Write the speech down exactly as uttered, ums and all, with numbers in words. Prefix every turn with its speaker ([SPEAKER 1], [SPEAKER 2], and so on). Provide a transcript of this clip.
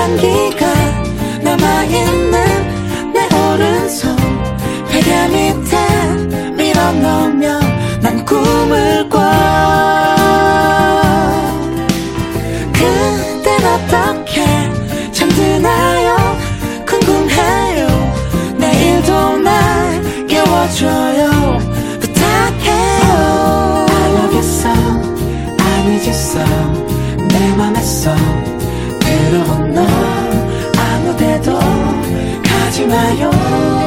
[SPEAKER 1] 향기가 남아있는 내 오른손 베개 밑에 밀어넣으며 난 꿈을 꿔. 그댄 어떻게 잠드나요? 궁금해요. 내일도 날 깨워줘요. 부탁해요. I love you so, I need you so. 내 맘에 쏙 들어온 너 아무데도 가지 마요.